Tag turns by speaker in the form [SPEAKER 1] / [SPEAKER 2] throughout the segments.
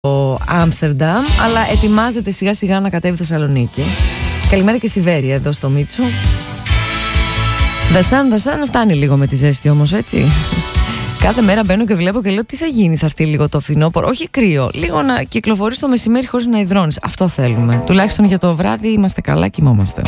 [SPEAKER 1] Άμστερνταμ, αλλά ετοιμάζεται σιγά σιγά να κατέβει Θεσσαλονίκη. Καλημέρα και στη Βέρεια εδώ στο Μίτσο. Δασάν, φτάνει λίγο με τη ζέστη όμως, έτσι. Κάθε μέρα μπαίνω και βλέπω και λέω τι θα γίνει, θα έρθει λίγο το φθινόπωρο. Όχι κρύο, λίγο να κυκλοφορείς το μεσημέρι χωρίς να υδρώνεις. Αυτό θέλουμε. Τουλάχιστον για το βράδυ είμαστε καλά, κοιμόμαστε.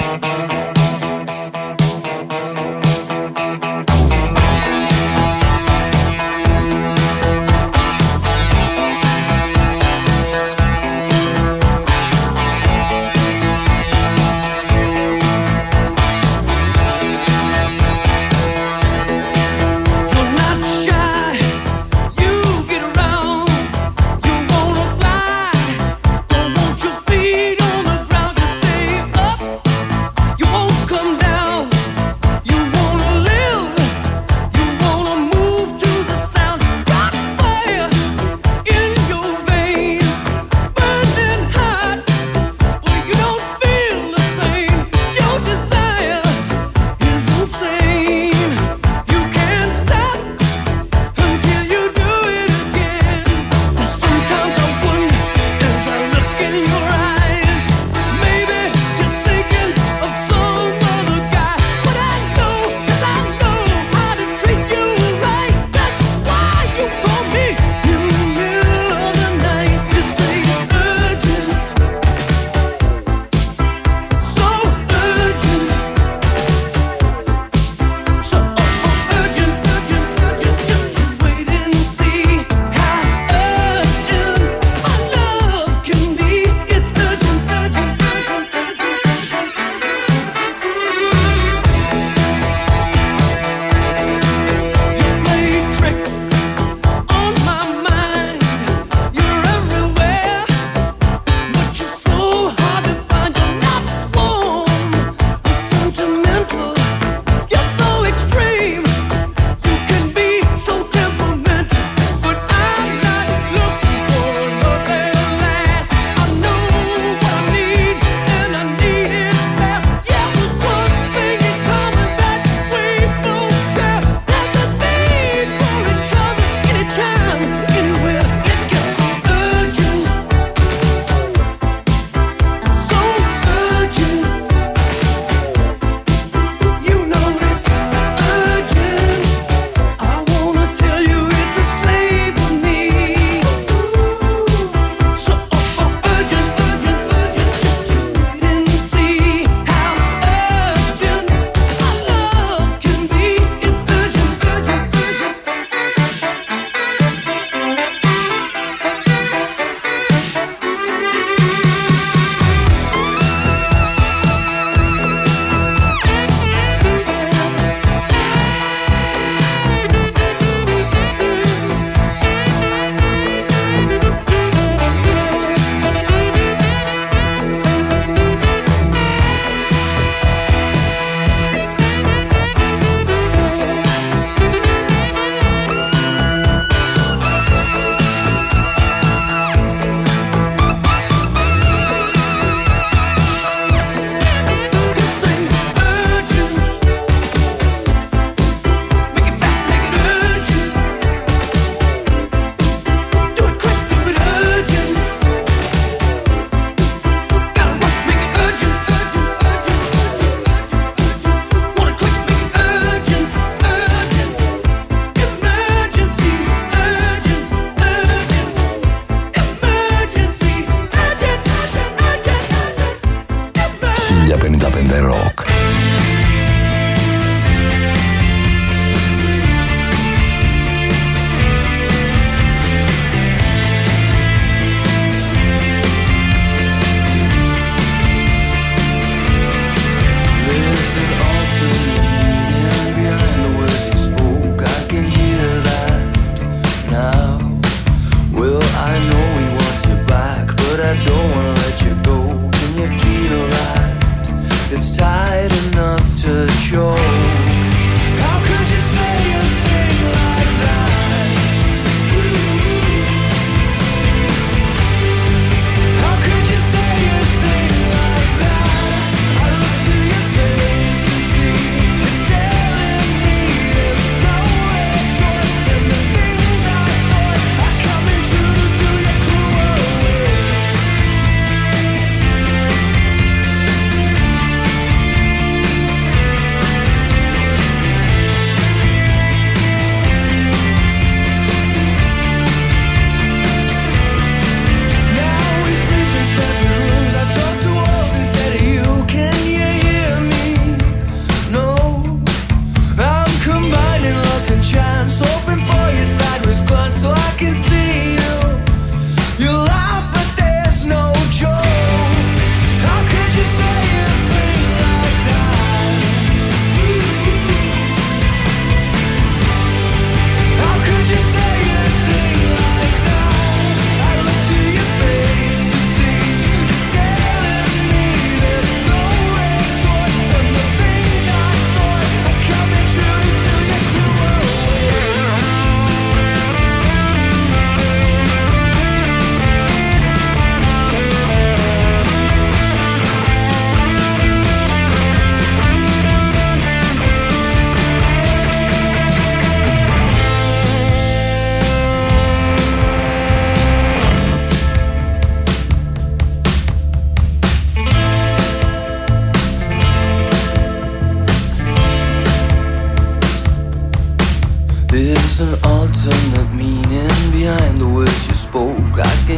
[SPEAKER 2] It's time.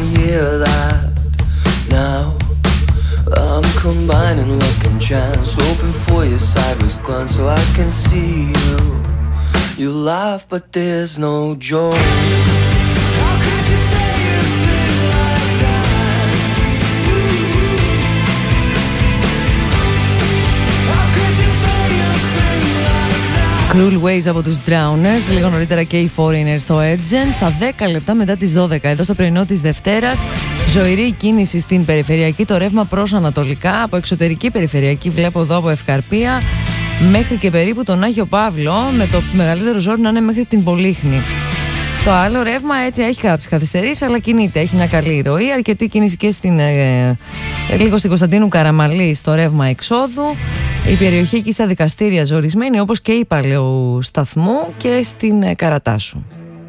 [SPEAKER 2] hear that now. I'm combining luck and chance, hoping for your sideways glance so I can see you. You laugh but there's no joy. How could you say a thing like that? How could you say a thing like that?
[SPEAKER 1] Cruel Ways από τους Drowners, λίγο νωρίτερα και οι Foreigners στο Urgent, στα 10 λεπτά μετά τις 12. Εδώ στο πρωινό της Δευτέρας, ζωηρή κίνηση στην περιφερειακή, το ρεύμα προς ανατολικά, από εξωτερική περιφερειακή βλέπω εδώ από Ευκαρπία μέχρι και περίπου τον Άγιο Παύλο, με το μεγαλύτερο ζόρι να είναι μέχρι την Πολύχνη. Το άλλο ρεύμα έτσι έχει κάποιες καθυστερήσεις, αλλά κινείται, έχει μια καλή ροή, αρκετή κίνηση και λίγο στην Κωνσταντίνου Καραμαλή στο ρεύμα εξόδου. Η περιοχή εκεί στα δικαστήρια ζορισμένη, όπως και η Παλαιού Σταθμού και στην Καρατάσου.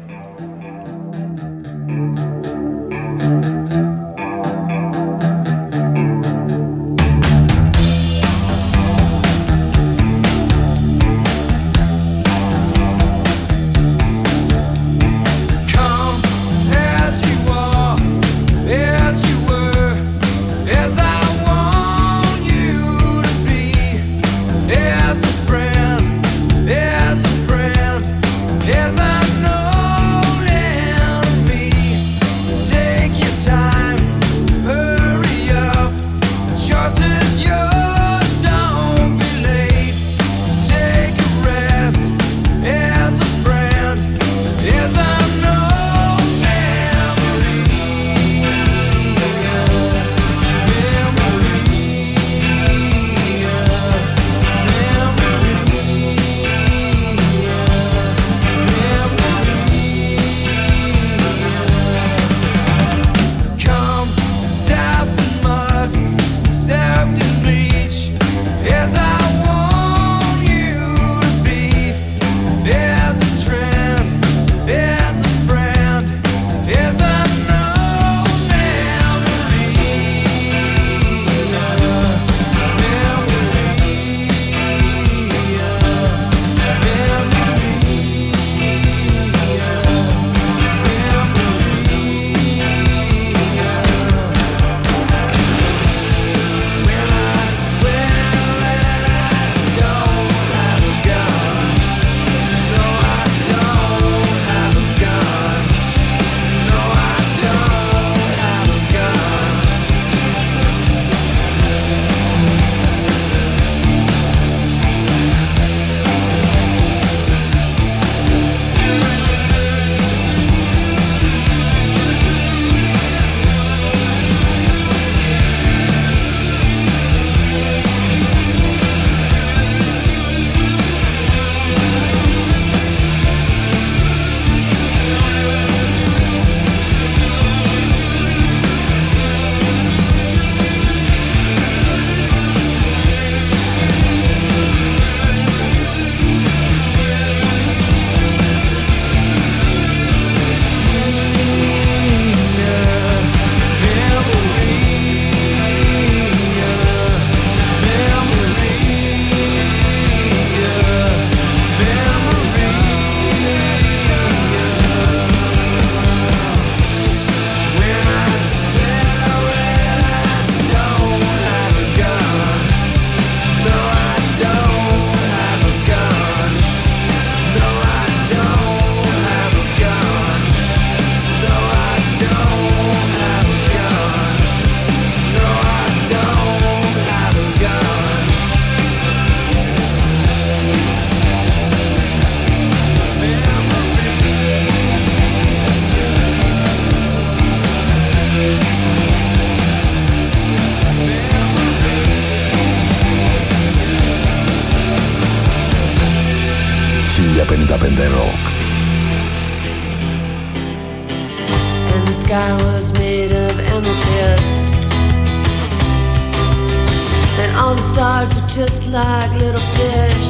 [SPEAKER 3] sky was made of amethyst, and all the stars are just like little fish.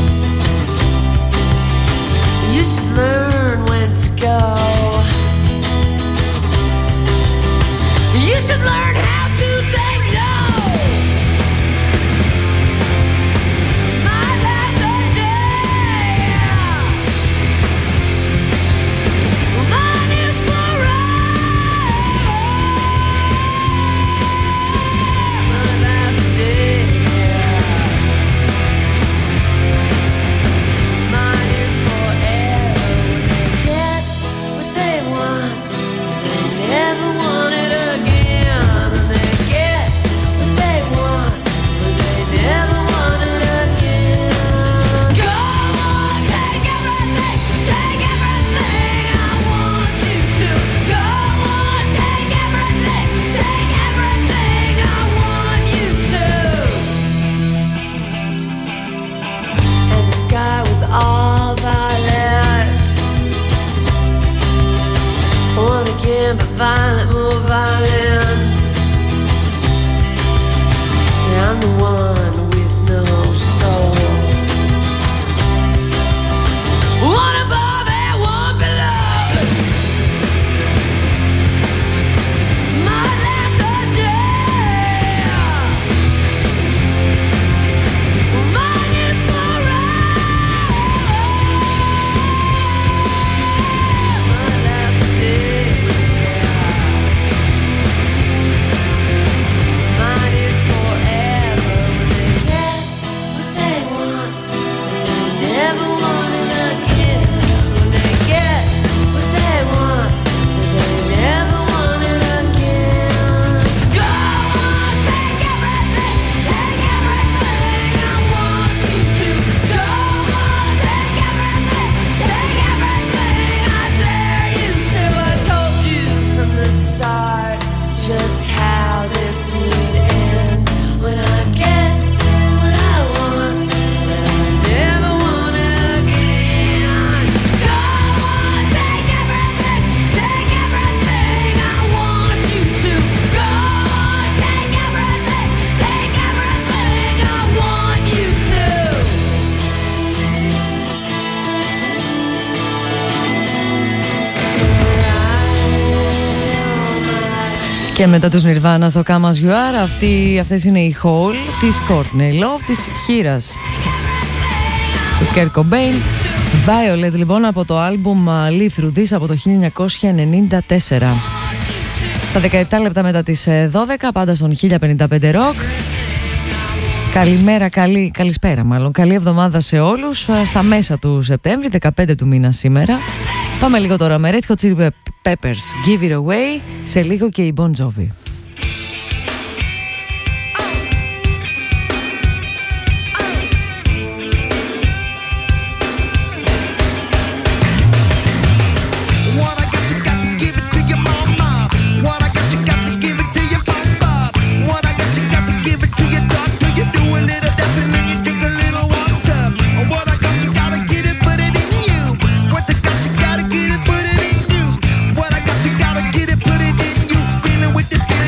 [SPEAKER 3] You should learn when to go. You should learn how to say no. My life's a day. Mine is forever. violence. I'm the one with no soul. One above and one below. My last day. Mine is forever. My last day. Mine is forever. When they get what they want, and they never want it again. When they get what they want, and they never want it again. Go on, take everything I want you to. Go on, take everything I dare you to. I told you from the start just how this would end. When I get what I want, but I never want it again. Go on, take everything I want you to. Go on, take everything I want you to.
[SPEAKER 1] Και μετά τους Nirvana στο Come As You Are, αυτές είναι οι Hole της Courtney Love, της χήρας του Kurt Cobain. Violet λοιπόν από το άλμπουμ Live Through This από το 1994. Στα 17 λεπτά μετά τις 12, πάντα στον 1055 Rock. Καλημέρα, καλησπέρα μάλλον. Καλή εβδομάδα σε όλους. Στα μέσα του Σεπτέμβρη, 15 του μήνα σήμερα. Πάμε λίγο τώρα με Red Hot Chili Peppers, Give It Away, σε λίγο και η Bon Jovi.
[SPEAKER 4] With the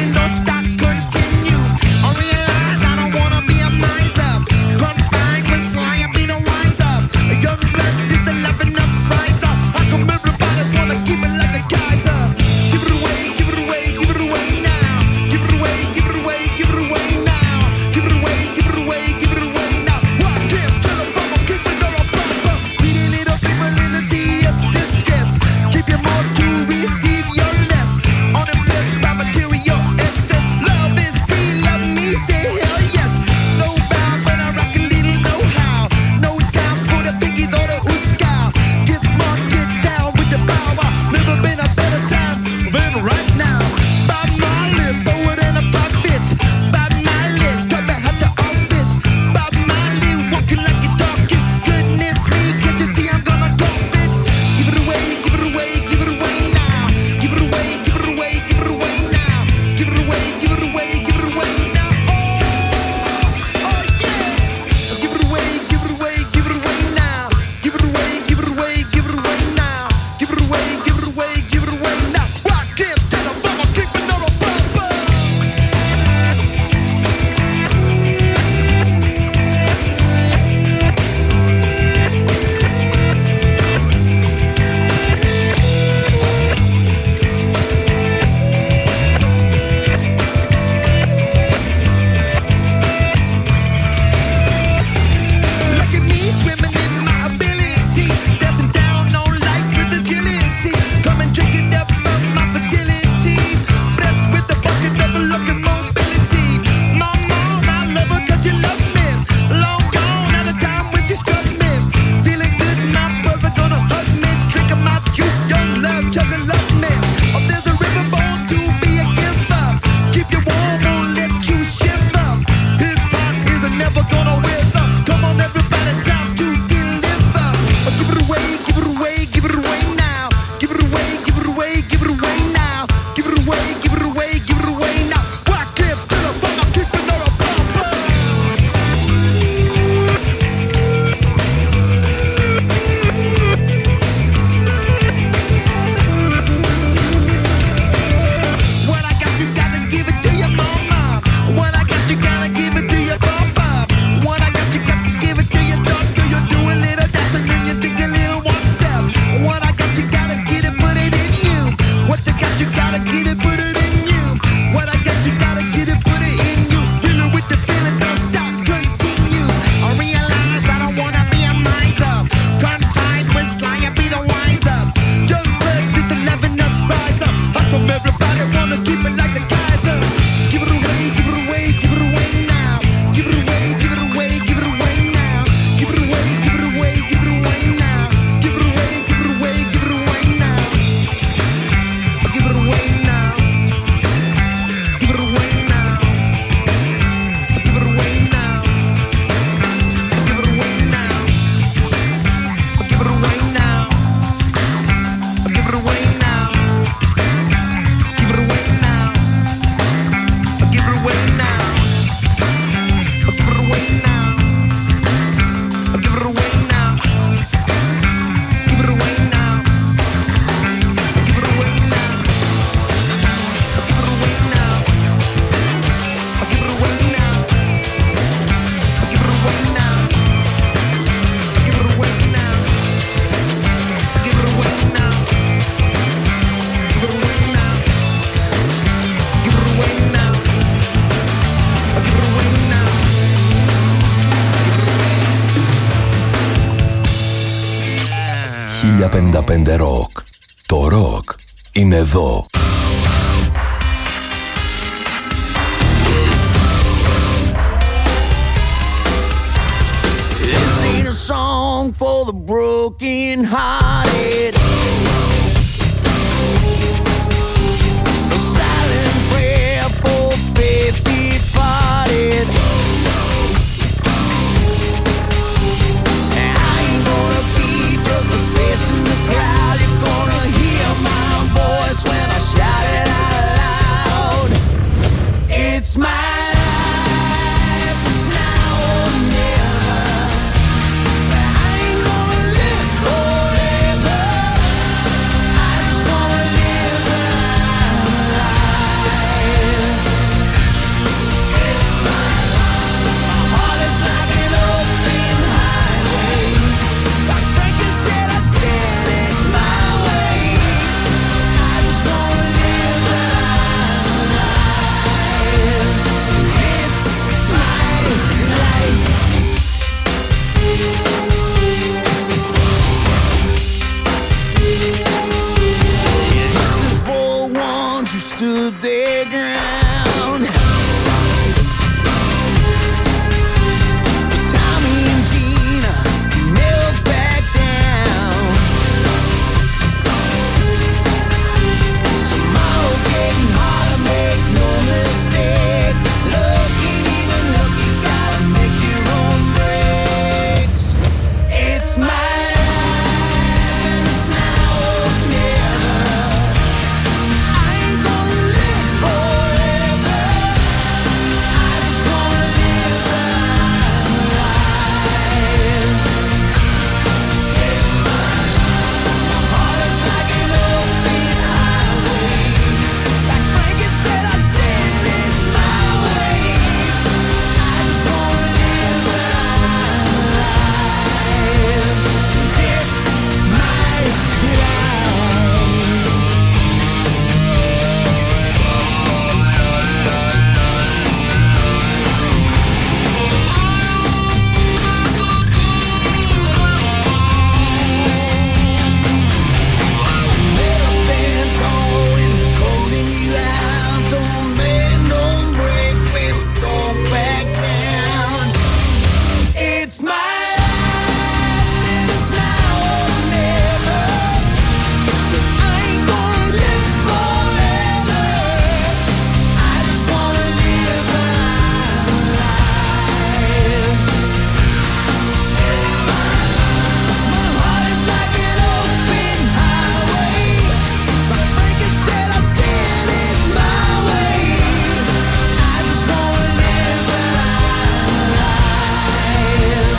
[SPEAKER 4] 95 Rock. Το ροκ είναι εδώ.
[SPEAKER 2] This ain't a song for the broken hearted. A silent prayer for faith departed. And I ain't gonna be just a face in the crowd. You're gonna hear my voice when I shout it out loud. It's my life, it's now or never. I ain't gonna live forever. I just wanna live alive. It's my life. My heart is like an open highway. Like Franklin said, I did it my way. I just wanna live alive. It's my life. This is for ones who stood their ground. For Tommy and Gina, who never backed down. Tomorrow's getting harder, make no mistake. Looking even look, you gotta make your own breaks. It's my life and it's now or never. I ain't gonna live forever. I just wanna live alive. It's my life. My heart is like an open highway. Like Frankenstein, I did it my way. I just wanna live alive. 'Cause it's my life. Never stand tall when they're calling you out. Don't bend, don't break, baby, don't back down. It's my life and it's now or never. 'Cause I ain't gonna live forever. I just wanna live alive. It's my life. My heart is like an open highway. Like Franklin said, I did it my way. I just wanna live alive.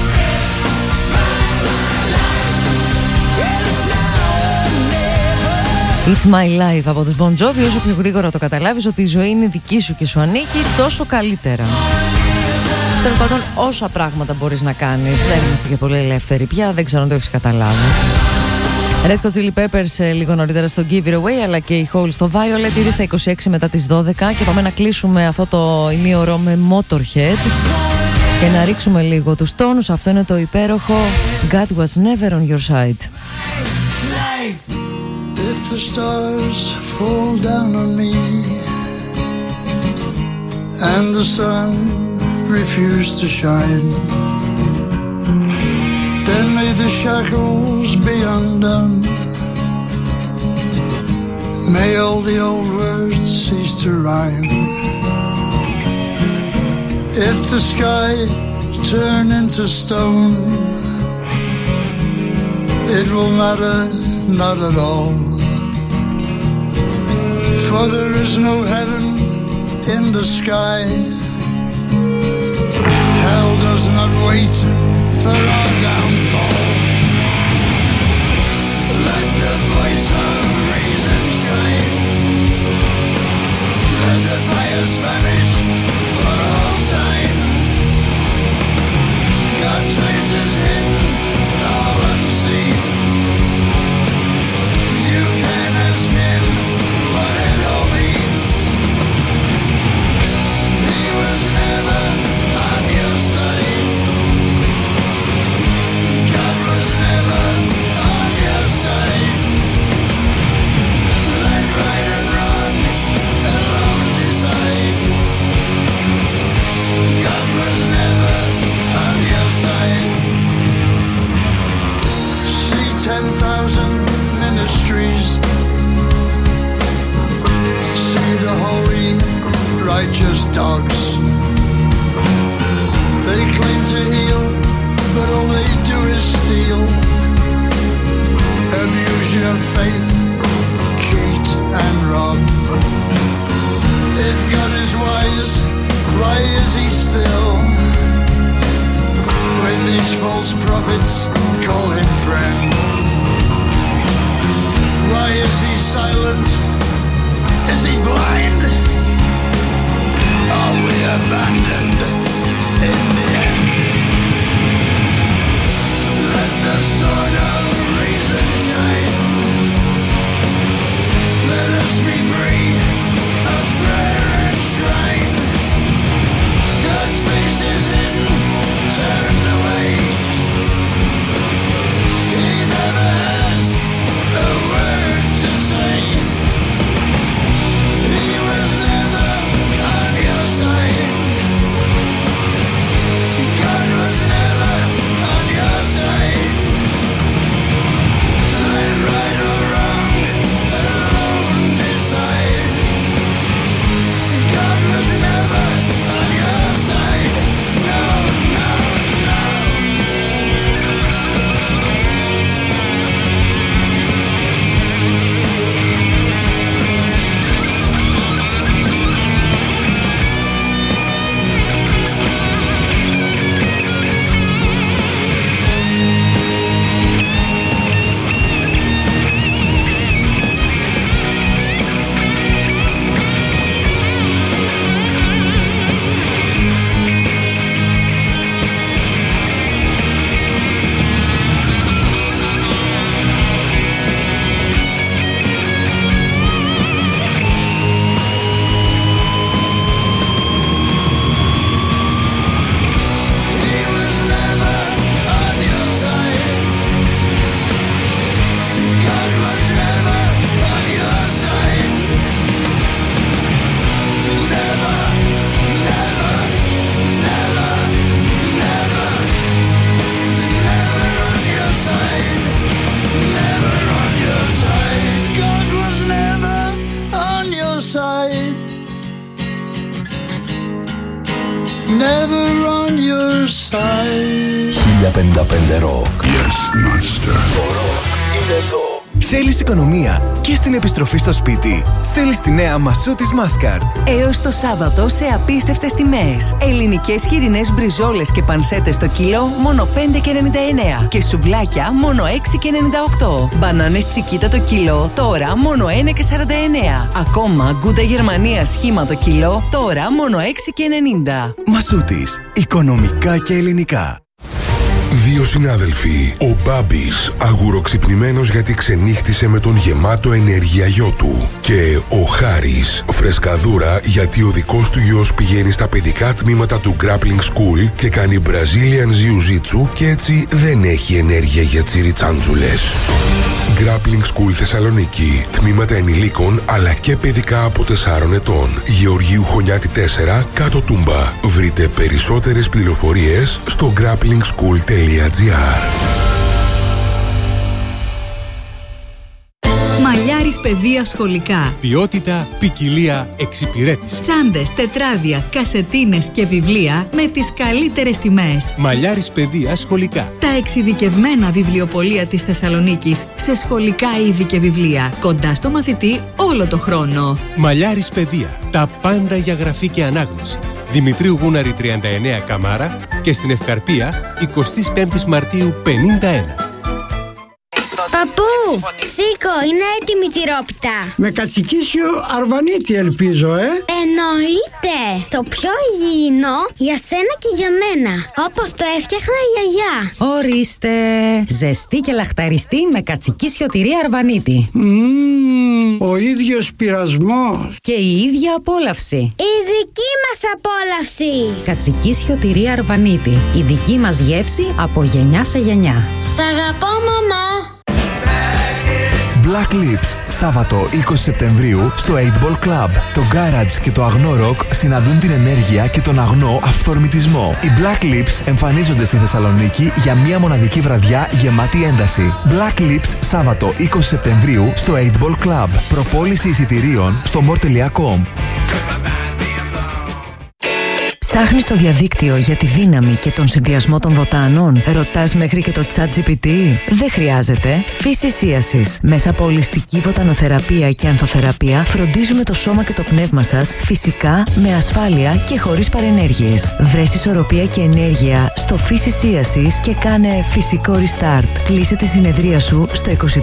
[SPEAKER 2] It's now or never.
[SPEAKER 1] It's my life από τους Bon Jovi. Όσο πιο γρήγορα το καταλάβεις ότι η ζωή είναι δική σου και σου ανήκει, τόσο καλύτερα. Τέλος πάντων, όσα πράγματα μπορείς να κάνεις. Δεν είμαστε και πολύ ελεύθεροι πια, δεν ξέρω αν το έχεις καταλάβει. Red Hot Chili Peppers λίγο νωρίτερα στο Give It Away, αλλά και η Hole στο Violet ήδη στα 26 μετά τις 12 και πάμε να κλείσουμε αυτό το ημίωρο με Motorhead και να ρίξουμε λίγο τους τόνους. Αυτό είναι το υπέροχο God Was Never On Your Side.
[SPEAKER 5] If the stars fall down on me and the sun refuse to shine, then may the shackles be undone. May all the old words cease to rhyme. If the sky turn into stone, it will matter not at all. For there is no heaven in the sky. Hell does not wait for our downfall. Let the voice of reason shine. Let the pious vanish for all time. God traces hidden, all unseen. You can ask him what it all means. He was never on your side. God was never on your just dogs. They claim to heal, but all they do is steal. Abuse your faith, cheat and rob. If God is wise, why is he still? When these false prophets call him friend, why is he silent? Is he blind? Are we abandoned in the end? Let the sword of reason shine. Let us be free of prayer and shrine. God's face is in, turned away. He never has a word to say. He was never on your side. God was never on your side. Let right or wrong alone decide. God was never on your side. No, no, no. He was never on your side. God was never on your side. Never, never, never, never, never on your side. Never on your side. God was never on your side. Never on your side.
[SPEAKER 4] 1055 Rock. Το ροκ είναι εδώ.
[SPEAKER 6] Θέλεις οικονομία και στην επιστροφή στο σπίτι? Θέλεις τη νέα Μασούτης Mascard?
[SPEAKER 7] Έως το Σάββατο σε απίστευτες τιμές. Ελληνικές χοιρινές μπριζόλες και πανσέτες το κιλό μόνο 5,99 και σουβλάκια μόνο 6,98. Μπανάνες τσικίτα το κιλό τώρα μόνο 1,49. Ακόμα γκούτα Γερμανία σχήμα το κιλό τώρα μόνο 6,90.
[SPEAKER 6] Μασούτης. Οικονομικά και ελληνικά.
[SPEAKER 8] Δύο συνάδελφοι, ο Μπάμπης αγουροξυπνημένος γιατί ξενύχτησε με τον γεμάτο ενέργεια γιο του, και ο Χάρης φρεσκαδούρα γιατί ο δικός του γιος πηγαίνει στα παιδικά τμήματα του Grappling School και κάνει Brazilian Jiu-Jitsu και έτσι δεν έχει ενέργεια για τσιριτσάντζουλες. Grappling School Θεσσαλονίκη. Τμήματα ενηλίκων αλλά και παιδικά από 4 ετών. Γεωργίου Χωνιάτη 4, κάτω Τούμπα. Βρείτε περισσότερες πληροφορίες στο grapplingschool.gr.
[SPEAKER 9] Μαλλιάρης παιδεία σχολικά.
[SPEAKER 10] Ποιότητα, ποικιλία, εξυπηρέτηση.
[SPEAKER 9] Τσάντες, τετράδια, κασετίνες και βιβλία με τις καλύτερες τιμές.
[SPEAKER 10] Μαλλιάρης παιδεία σχολικά.
[SPEAKER 9] Τα εξειδικευμένα βιβλιοπωλεία της Θεσσαλονίκης σε σχολικά είδη και βιβλία. Κοντά στο μαθητή όλο το χρόνο.
[SPEAKER 10] Μαλλιάρης παιδεία. Τα πάντα για γραφή και ανάγνωση. Δημητρίου Γούναρη 39 Καμάρα και στην Ευκαρπία 25 Μαρτίου 51.
[SPEAKER 11] Παππού, σήκω, είναι έτοιμη η τυρόπιτα.
[SPEAKER 5] Με κατσικίσιο αρβανίτη ελπίζω,
[SPEAKER 11] Εννοείται. Το πιο υγιεινό για σένα και για μένα. Όπως το έφτιαχνα η γιαγιά.
[SPEAKER 12] Ορίστε. Ζεστή και λαχταριστή με κατσικίσιο τυρί αρβανίτη.
[SPEAKER 5] Ο ίδιος πειρασμός.
[SPEAKER 12] Και η ίδια απόλαυση.
[SPEAKER 11] Η δική μας απόλαυση.
[SPEAKER 12] Κατσικίσιο τυρί αρβανίτη. Η δική μας γεύση από γενιά σε γενιά.
[SPEAKER 11] Σ' αγαπώ, μαμά.
[SPEAKER 6] Black Lips, Σάββατο 20 Σεπτεμβρίου στο 8 Ball Club. Το Garage και το αγνό ροκ συναντούν την ενέργεια και τον αγνό αυθορμητισμό. Οι Black Lips εμφανίζονται στη Θεσσαλονίκη για μια μοναδική βραδιά γεμάτη ένταση. Black Lips, Σάββατο 20 Σεπτεμβρίου στο 8 Ball Club. Προπόληση εισιτηρίων στο more.com.
[SPEAKER 7] Ψάχνεις στο διαδίκτυο για τη δύναμη και τον συνδυασμό των βοτάνων? Ρωτάς μέχρι και το ChatGPT? Δεν χρειάζεται. Φυσισίασης. Μέσα από ολιστική βοτανοθεραπεία και ανθοθεραπεία φροντίζουμε το σώμα και το πνεύμα σας φυσικά, με ασφάλεια και χωρίς παρενέργειες. Βρες ισορροπία και ενέργεια στο Φυσισίασης και κάνε φυσικό restart. Κλείσε τη συνεδρία σου στο 2310 430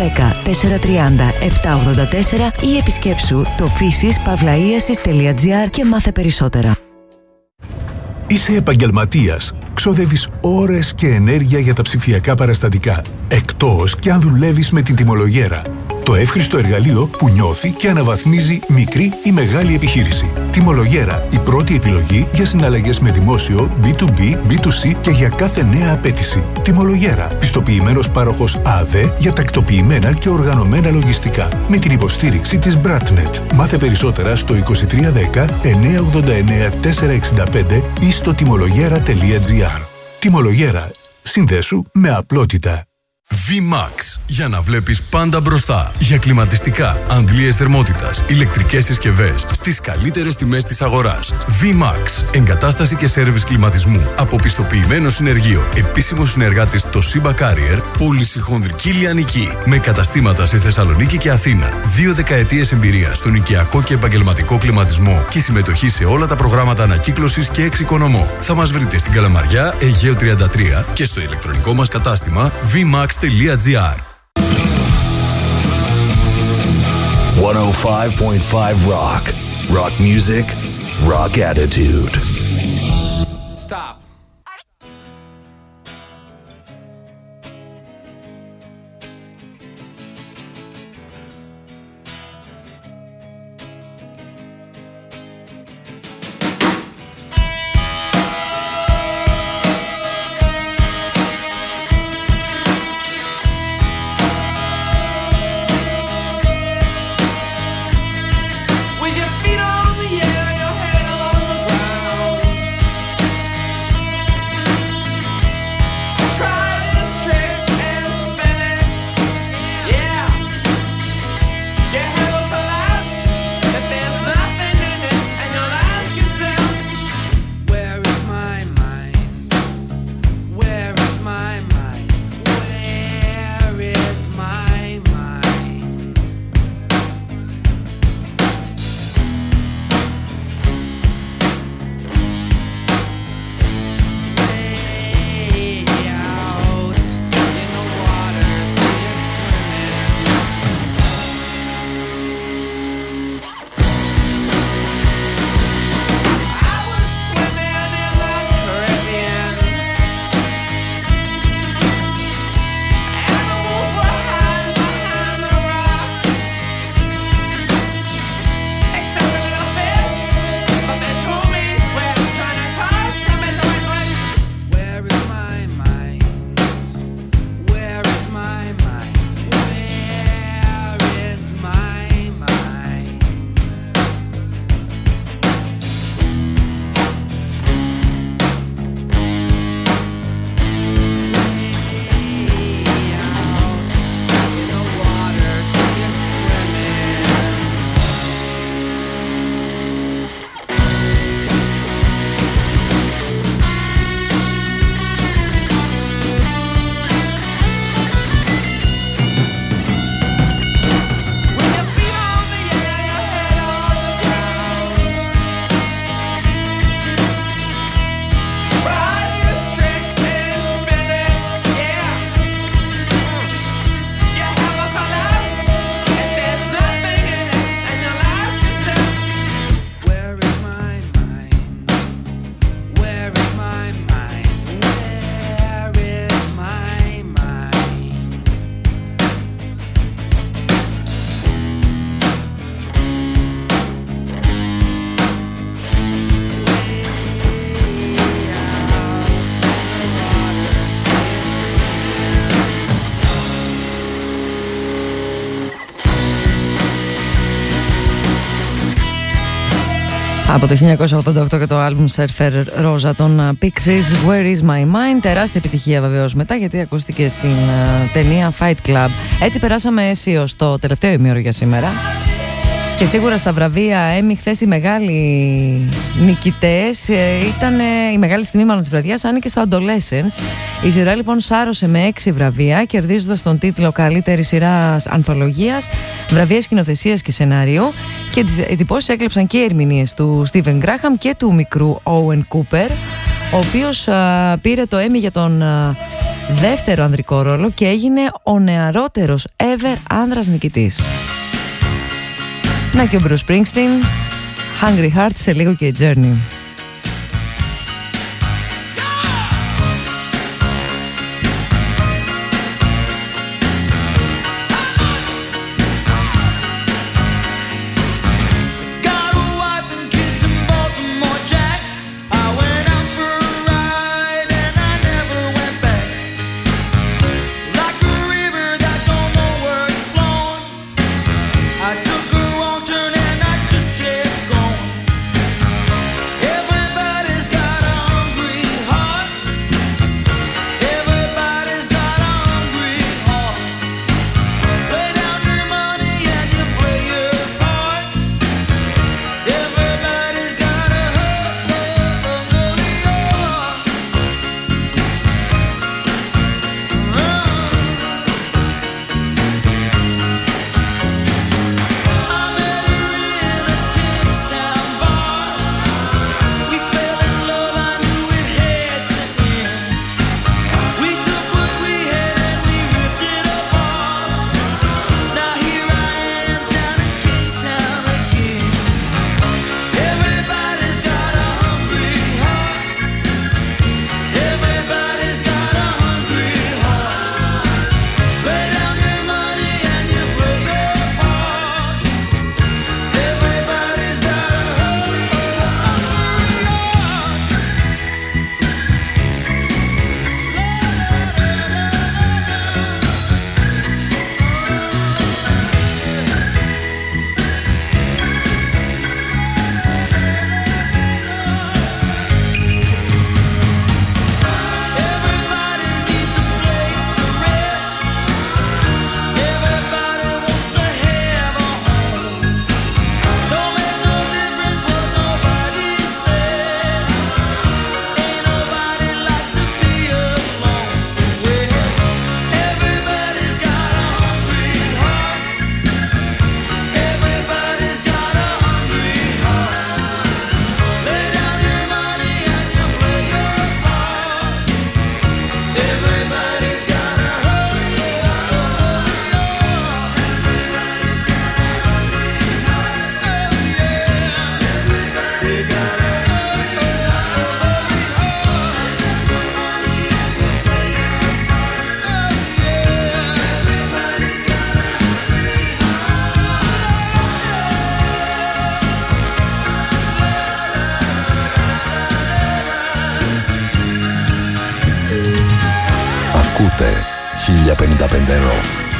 [SPEAKER 7] 784 ή επισκέψου το physis-iasis.gr και μάθε περισσότερα.
[SPEAKER 6] Είσαι επαγγελματίας. Ξοδεύεις ώρες και ενέργεια για τα ψηφιακά παραστατικά. Εκτός και αν δουλεύεις με την τιμολογέρα. Το εύχριστο εργαλείο που νιώθει και αναβαθμίζει μικρή ή μεγάλη επιχείρηση. Τιμολογέρα, η πρώτη επιλογή για συναλλαγές με δημόσιο, B2B, B2C και για κάθε νέα απέτηση. Τιμολογέρα, πιστοποιημένος πάροχος ΑΔΕ για τακτοποιημένα και οργανωμένα λογιστικά. Με την υποστήριξη της Bratnet. Μάθε περισσότερα στο 2310 989 465 ή στο τιμολογέρα.gr. Τιμολογέρα. Συνδέσου με απλότητα.
[SPEAKER 13] VMAX. Για να βλέπεις πάντα μπροστά. Για κλιματιστικά, αντλίες θερμότητας, ηλεκτρικές συσκευές στις καλύτερες τιμές της αγοράς. VMAX. Εγκατάσταση και σέρβις κλιματισμού από πιστοποιημένο συνεργείο. Επίσημο συνεργάτης το Simba Carrier. Πώληση χονδρική λιανική. Με καταστήματα σε Θεσσαλονίκη και Αθήνα. 2 δεκαετίες εμπειρία στον οικιακό και επαγγελματικό κλιματισμό και συμμετοχή σε όλα τα προγράμματα ανακύκλωσης και εξοικονομώ. Θα μας βρείτε στην Καλαμαριά, Αιγαίο 33 και στο ηλεκτρονικό μας κατάστημα VMAX.gr.
[SPEAKER 4] 105.5 Rock. Rock music, rock attitude.
[SPEAKER 14] Stop.
[SPEAKER 1] Από το 1988 και το άλμπουμ Surfer Rosa των Pixies, Where Is My Mind. Τεράστια επιτυχία βεβαίως μετά, γιατί ακούστηκε στην ταινία Fight Club. Έτσι περάσαμε αισίως το τελευταίο ημίωρο για σήμερα. Και σίγουρα στα βραβεία Emmy χθες οι μεγάλοι νικητές ήταν η μεγάλη στιγμή μάλλον της βραδιάς, άνοιγε στο Adolescence. Η σειρά λοιπόν σάρωσε με 6 βραβεία, κερδίζοντας τον τίτλο καλύτερη σειράς ανθολογίας, βραβεία σκηνοθεσίας και σενάριου, και τις εντυπώσεις έκλεψαν και οι ερμηνείες του Steven Graham και του μικρού Owen Cooper, ο οποίος πήρε το Emmy για τον δεύτερο ανδρικό ρόλο και έγινε ο νεαρότερος ever άνδρας νικητής. Να και ο Bruce Springsteen, Hungry Heart, σε λίγο και Journey.
[SPEAKER 4] Ακούτε 1055 ρο.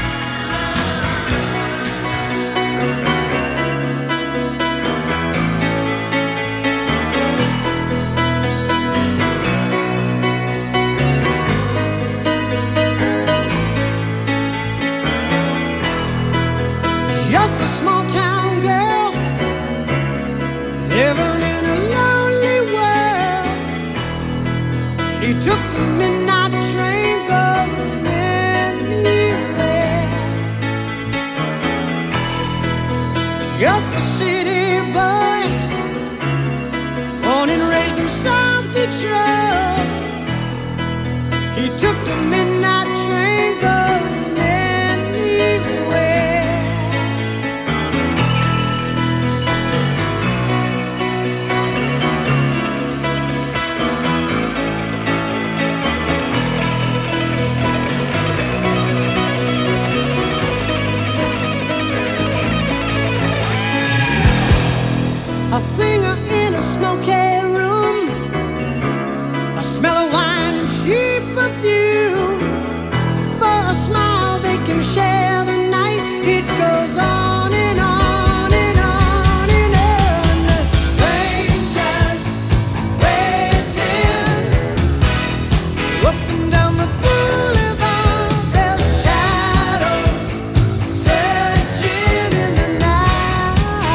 [SPEAKER 5] Just a small town girl living in a lonely world. She took the midnight train going anywhere. Just a city boy, born and raised in South Detroit. He took the midnight train going anywhere. A singer in a smoky room, a smell of wine and cheap perfume. For a smile they can share the night. It goes on and on and on and on. Strangers waiting up and down the boulevard. Their shadows searching in the night.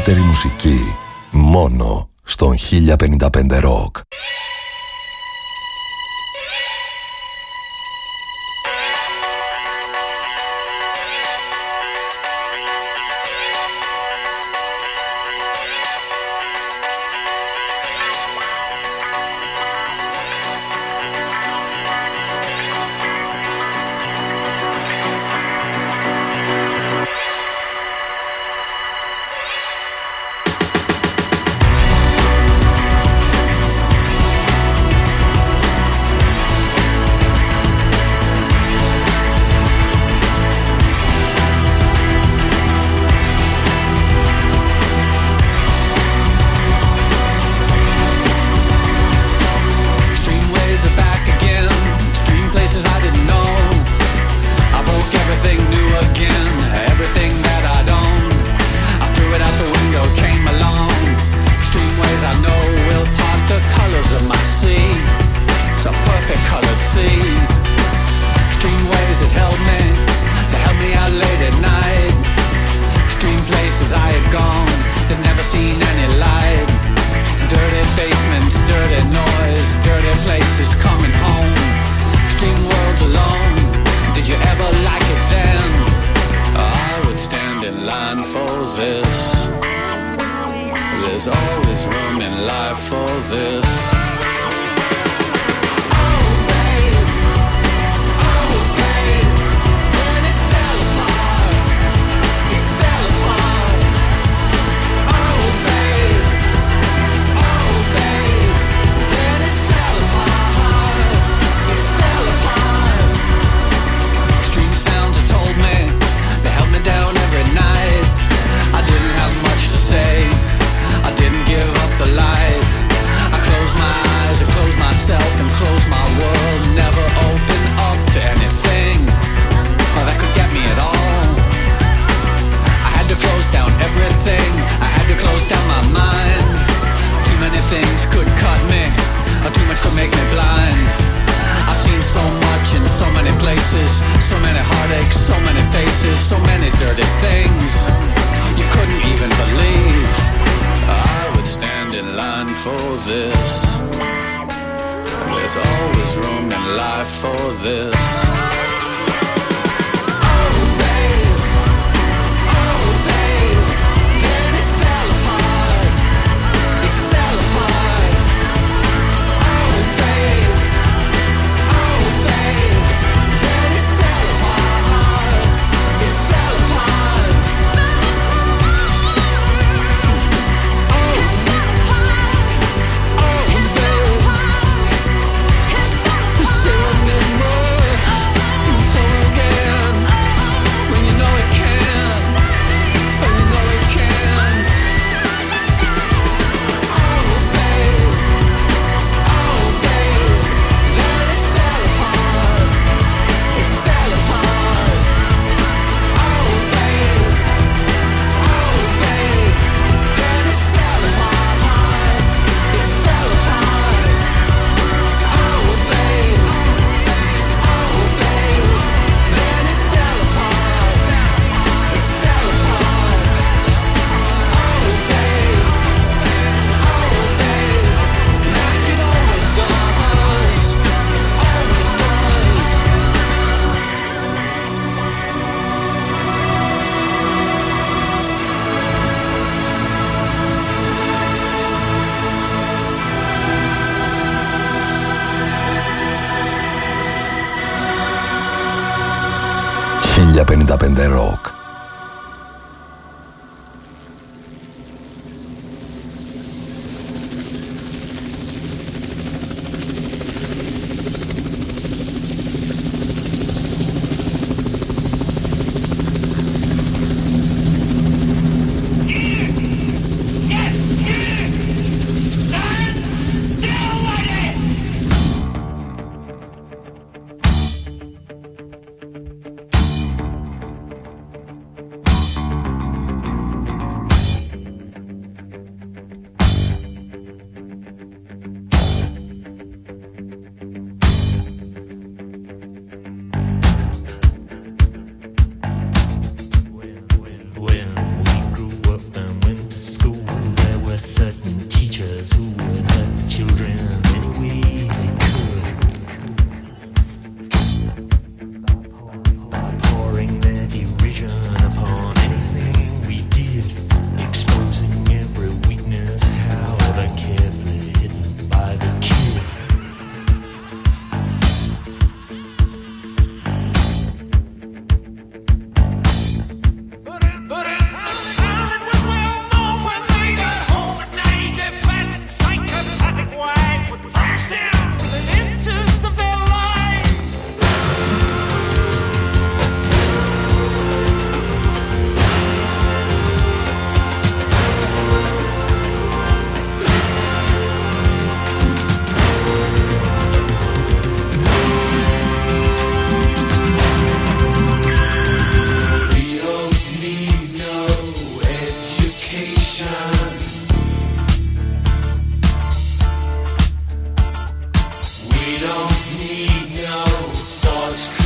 [SPEAKER 4] καλύτερη μουσική μόνο στον 1055 Rock. Rock.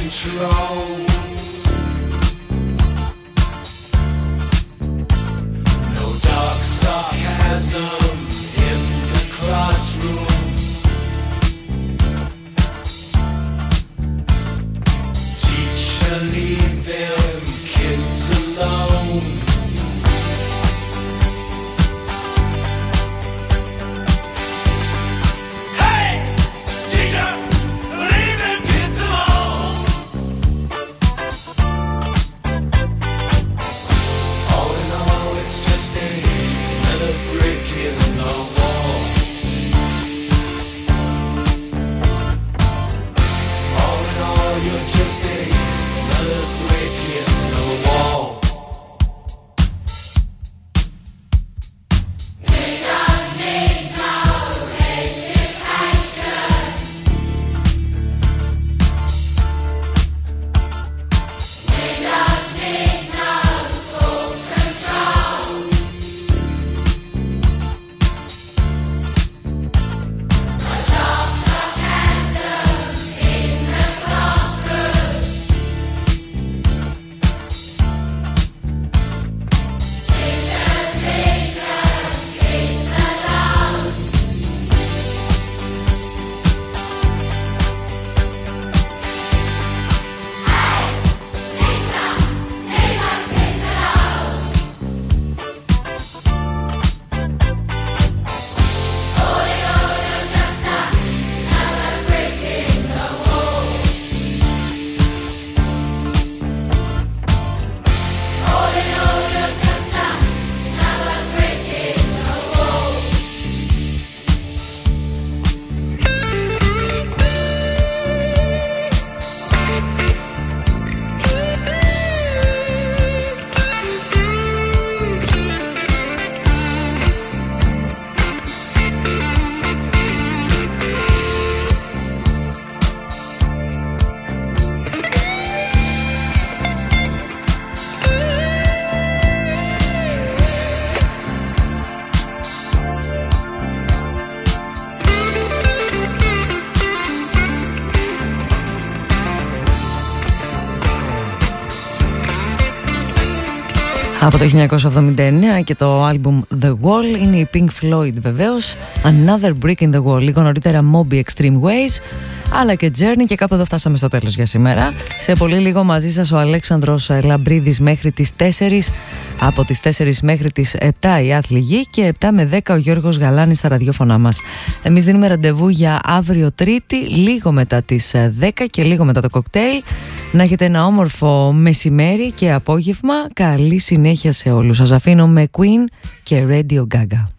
[SPEAKER 2] control. No dark sarcasm in the classroom. Teacher, leave them kids alone.
[SPEAKER 1] Από το 1979 και το άλμπουμ The Wall είναι η Pink Floyd βεβαίως. Another Brick in the Wall. Λίγο νωρίτερα Moby Extreme Ways, αλλά και Journey, και κάπου εδώ φτάσαμε στο τέλος για σήμερα. Σε πολύ λίγο μαζί σας ο Αλέξανδρος Λαμπρίδης μέχρι τις 4, από τις 4 μέχρι τις 7 η Άθλη Γη και 7 με 10 ο Γιώργος Γαλάνης στα ραδιόφωνά μας. Εμείς δίνουμε ραντεβού για αύριο Τρίτη, λίγο μετά τις 10 και λίγο μετά το κοκτέιλ. Να έχετε ένα όμορφο μεσημέρι και απόγευμα. Καλή συνέχεια σε όλους. Σας αφήνω με Queen και Radio Gaga.